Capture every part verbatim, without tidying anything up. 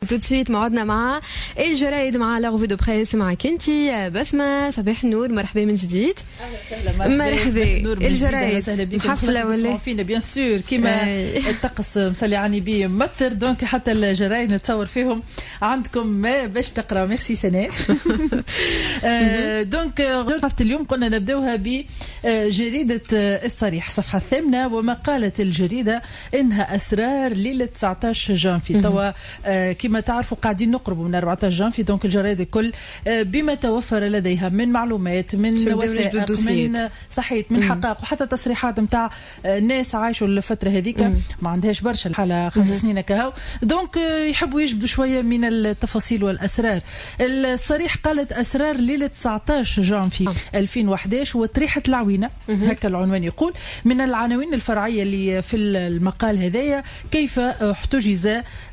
tout de suite موعدنا مع الجرايد مع لا غوفي دو بريس معك انتي بسمة. صباح النور، مرحبا من جديد. اهلا مرحبا. الجرايد محفله ولا فينا بيان سور كيما الطقس مسلعاني بيه مطر، دونك حتى الجرايد نتصور فيهم عندكم باش تقرا. ميرسي سناء. دونك عرفت اليوم قلنا نبداوها بجريده الصريح الصفحه الثامنه، وما قالت الجريده انها اسرار ليله تسعطاش جانفي. توا كما تعرفوا قاعدين نقربوا من أربعطاش جانفي، دونك الجرايد الكل بما توفر لديها من معلومات، من وثائق، من صحيت، من حقائق، وحتى تصريحات نتاع ناس عايشوا الفتره هذيك ما عندهاش برشا الحاله خمس سنين كهو، دونك يحبوا يجبدوا شويه من التفاصيل والاسرار. الصريح قالت اسرار ليله تسعطاش جانفي ألفين وأحد عشر وطريحه العوينه، هكا العنوان يقول. من العناوين الفرعيه اللي في المقال هذايا: كيف احتجز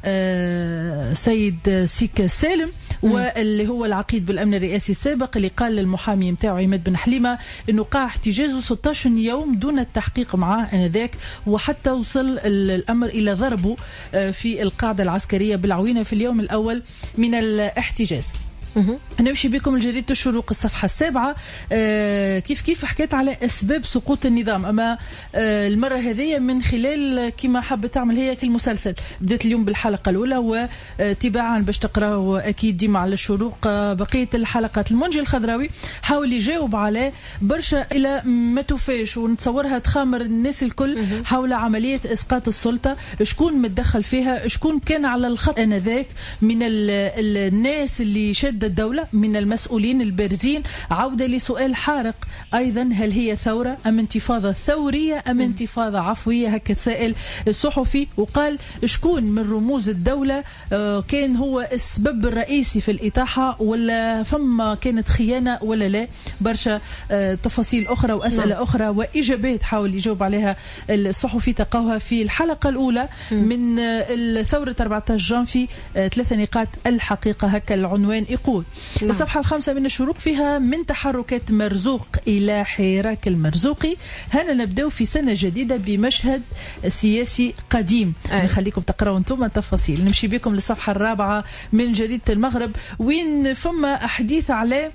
سيد سيك سالم، واللي هو العقيد بالامن الرئاسي السابق، اللي قال للمحامي نتاعو عماد بن حليمه انه قاع احتجازه ستة عشر يوم دون التحقيق معاه انذاك، وحتى وصل الامر الى ضربه في القاعده العسكريه بالعوينه في اليوم الاول من الاحتجاز. نمشي بكم لجريدة الشروق الصفحة السابعة. آه كيف كيف حكيت على أسباب سقوط النظام، أما آه المرة هذه من خلال كما حابة تعمل هي كالمسلسل. بدأت اليوم بالحلقة الأولى، وتباعا باش تقرأوا أكيد ديما على الشروق آه بقية الحلقات. المنجي الخضراوي حاول يجاوب على برشا إلى ما توفاش ونتصورها تخامر الناس الكل حول عملية إسقاط السلطة، شكون متدخل فيها، شكون كان على الخط آنذاك من الناس اللي شد الدولة، من المسؤولين البارزين. عودة لسؤال حارق أيضا: هل هي ثورة أم انتفاضة ثورية أم انتفاضة عفوية؟ هكا تسائل الصحفي، وقال شكون من رموز الدولة كان هو السبب الرئيسي في الإطاحة، ولا فما كانت خيانة ولا لا. برشا تفاصيل أخرى وأسئلة أخرى وإجابات حاول يجاوب عليها الصحفي، تقوها في الحلقة الأولى من الثورة أربعطاش جانفي. ثلاثة نقاط الحقيقة، هكا العنوان يقول. نعم. الصفحة الخامسة من الشروق فيها: من تحركات مرزوق إلى حراك المرزوقي. هنا نبدأ في سنة جديدة بمشهد سياسي قديم. نخليكم تقرأوا انتم التفاصيل. نمشي بكم للصفحة الرابعة من جريدة المغرب، وين فما أحاديث على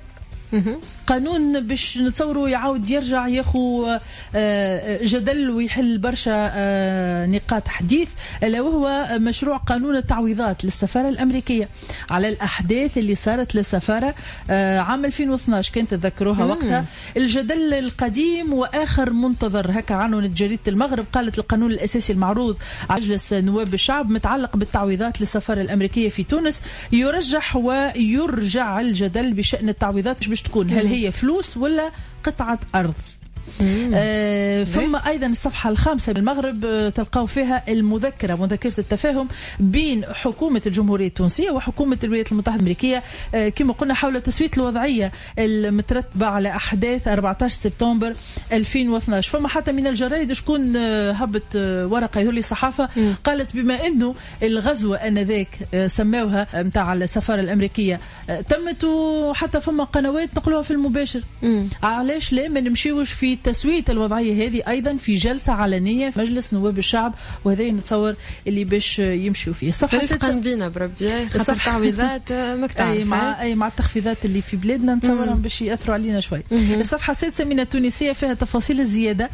قانون باش نتصوروا يعاود يرجع ياخو جدل ويحل برشا نقاط حديث، الا وهو مشروع قانون التعويضات للسفاره الامريكيه على الاحداث اللي صارت للسفاره عام ألفين واثناش. كنت تذكروها وقتها الجدل القديم واخر منتظر، هكا عنوان جريده المغرب. قالت القانون الاساسي المعروض على مجلس نواب الشعب متعلق بالتعويضات للسفاره الامريكيه في تونس يرجح ويرجع الجدل بشان التعويضات باش تكون، هل هي فلوس ولا قطعة أرض. آه ثم أيضا الصفحة الخامسة بالمغرب آه تلقاو فيها المذكرة، مذكرة التفاهم بين حكومة الجمهورية التونسية وحكومة الولايات المتحدة الأمريكية، آه كما قلنا حول تسوية الوضعية المترتبة على أحداث أربعطاش سبتمبر ألفين واثناش. فما حتى من الجرائد شكون آه هبط آه ورقة يقول لي صحافة م. قالت بما أنه الغزوة أنذاك آه سماوها متاع السفارة الأمريكية آه تمت، وحتى فما قنوات نقلوها في المباشر. م. علاش لا ما نمشيوش في تسوية الوضعية هذه أيضا في جلسة علنية في مجلس نواب الشعب، وهذا نتصور اللي باش يمشوا فيه. الصفحة رفقا بينا بربي خاطر تعويضات مكتعب أي مع أي مع التخفيضات اللي في بلادنا نتصورهم باش يأثروا علينا شوي. الصفحة السادسة من التونسية فيها تفاصيل الزيادة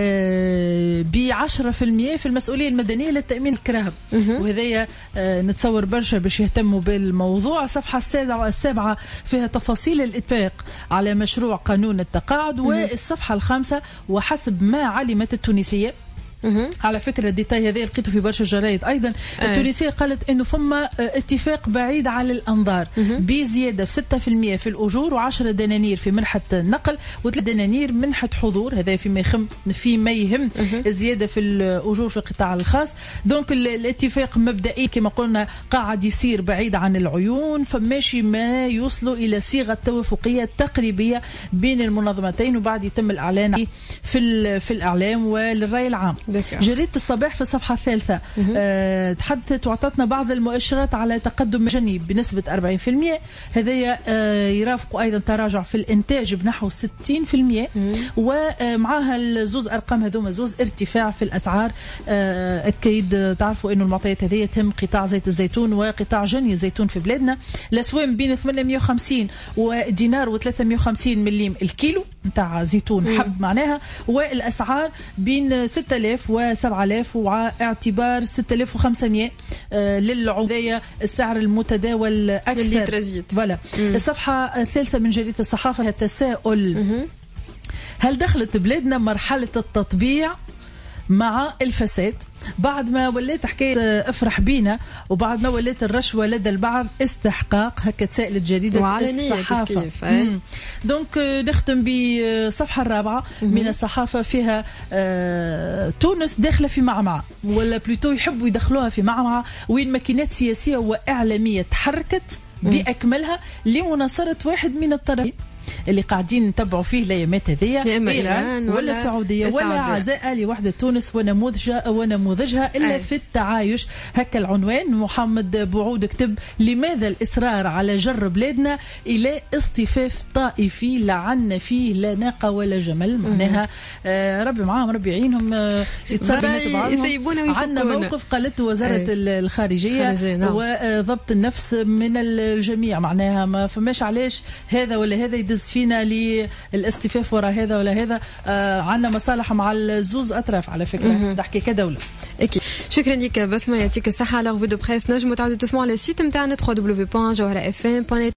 بعشرة في المية في المسؤولية المدنية للتأمين الكراهب، وهذا نتصور برشا باش يهتموا بالموضوع. الصفحة السابعة السابعة فيها تفاصيل الاتفاق على مشروع قانون التقاعد. والصفحة الخامسة وحسب ما علمت التونسية، على فكرة الديتاي هذا لقيته في برشا جرايد أيضا التونسية، قالت إنه فما اتفاق بعيد على الأنظار بزيادة في ستة في المية في الأجور وعشرة دنانير في منحة النقل وثلاث دنانير منحة حضور. هذا فيما يهم فيما يهم الزيادة في الأجور في القطاع الخاص. دونك الاتفاق مبدئي كما قلنا قاعد يصير بعيد عن العيون، فماشي ما يوصلوا إلى صيغة توافقية تقريبية بين المنظمتين، وبعد يتم الإعلان في في الإعلام وللرأي العام. جريدة الصباح في الصفحة الثالثة أه تحدثت وعطتنا بعض المؤشرات على تقدم مجاني بنسبة أربعين بالمئة. هذايا أه يرافق أيضا تراجع في الإنتاج بنحو ستين بالمئة، ومعها زوز أرقام هذوما زوز ارتفاع في الأسعار. أه أكيد تعرفوا إنه المعطيات هذه تهم قطاع زيت الزيتون وقطاع جني الزيتون في بلادنا. الأسواق بين ثمانمئة وخمسين ودينار وثلاثمئة وخمسين مليم الكيلو نتاع زيتون حب معناها، والأسعار بين ستة آلاف وسبعة آلاف واعتبار ستة آلاف وخمسمئة آه للعملية السعر المتداول أكثر. فوالا الصفحة الثالثة من جريدة الصحافة التساؤل: هل دخلت بلادنا مرحلة التطبيع مع الفساد؟ بعد ما وليت حكاية افرح بينا وبعد ما وليت الرشوة لدى البعض استحقاق، هكا تسائلت جريدة الصحافة. كيف كيف دونك نختم بالصفحة الرابعة من الصحافة فيها آه تونس داخلة في معمعة، ولا بلوتو يحبوا يدخلوها في معمعة وين ماكينات سياسية وإعلامية تحركت بأكملها لمناصرة واحد من الطرفين اللي قاعدين نتبعوا فيه الايامات هذيا، ايران ولا, ولا السعوديه ولا عزاء لوحده تونس ونموذجها ونموذجها الا أي. في التعايش. هكا العنوان. محمد بوعود كتب: لماذا الاصرار على جر بلادنا الى اصطفاف طائفي لعن فيه لا ناقه ولا جمل؟ معناها آه ربي معاهم ربي يعينهم آه يتصرفوا بعضهم. عندنا موقف قالته وزاره أي. الخارجيه وضبط النفس من الجميع، معناها ما فماش علاش هذا ولا هذا يدز فينا للاستفاف وراء هذا ولا هذا. آه عندنا مصالح مع الزوز أطراف على فكرة نحكي كدولة. أكيد. شكرا لك بسمة، يعطيك الصحة. على رفو دو بريس نجموا تعودوا تسمعوا على السيت متاعنا دبليو دبليو دبليو دوت جوهرة اف ام دوت نت.